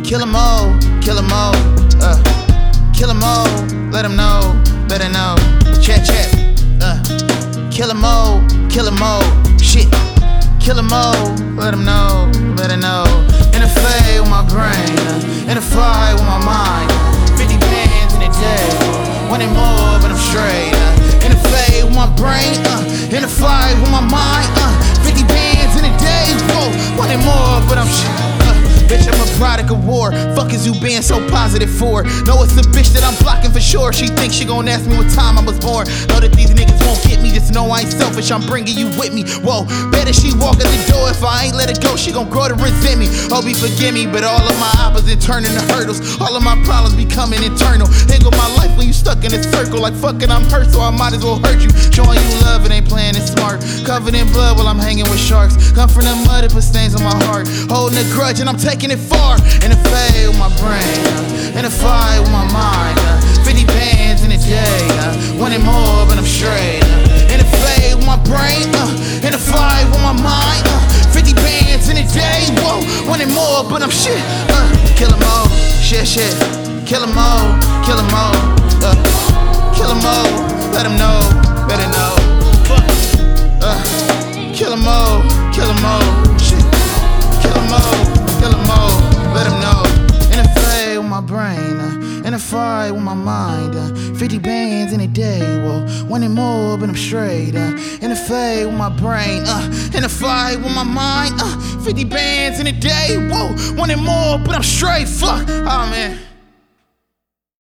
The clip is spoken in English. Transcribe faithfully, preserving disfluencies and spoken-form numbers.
Kill 'em all, kill 'em all, uh. Kill 'em all, let 'em know, better know. Check, check, uh. Kill 'em all, kill 'em all, shit. Kill 'em all, let 'em know, better know. In a fade with my brain, uh. in a fight with my mind. fifty bands in a day, wanting more, but I'm straight. Uh. In a fade with my brain, uh. in a fight with my mind. Uh. fifty bands in a day, whoa, wanting more, but I'm straight. Bitch, I'm a product of war. Fuck is you being so positive for? Know it's the bitch that I'm blocking for sure. She thinks she gon' ask me what time I was born. Know that these niggas won't get me. Just know I ain't selfish, I'm bringing you with me. Whoa, better she walk at the door. If I ain't let her go, she gon' grow to resent me. Hope you forgive me, but all of my opposite turning to hurdles. All of my problems becoming internal. Here go my life when you stuck in a circle. Like fucking I'm hurt, so I might as well hurt you. Showing you love, it ain't playing it smart. Covered in blood while I'm hanging with sharks. Come from the mud, it put stains on my heart. Holding a grudge and I'm taking it far. In a fade with my brain, uh, in a fight with my mind. Uh, fifty bands in a day, uh, wanting more, but I'm straight. Uh, in a fade with my brain, uh, in a fight with my mind. Uh, fifty bands in a day, whoa, wanting more, but I'm shit. Uh, kill 'em all, shit, shit. Kill 'em all, kill 'em all. Uh, kill 'em all, let 'em know, better know. Uh, kill 'em all, kill 'em all, shit. Kill 'em all, kill 'em all. Let 'em know. In a fade with my brain, uh, in a fight with my mind. Uh, fifty bands in a day, whoa, wanting more, but I'm straight. Uh, in a fade with my brain, uh, in a fight with my mind. Uh, fifty bands in a day, whoa, wanting more, but I'm straight. Fuck, oh man.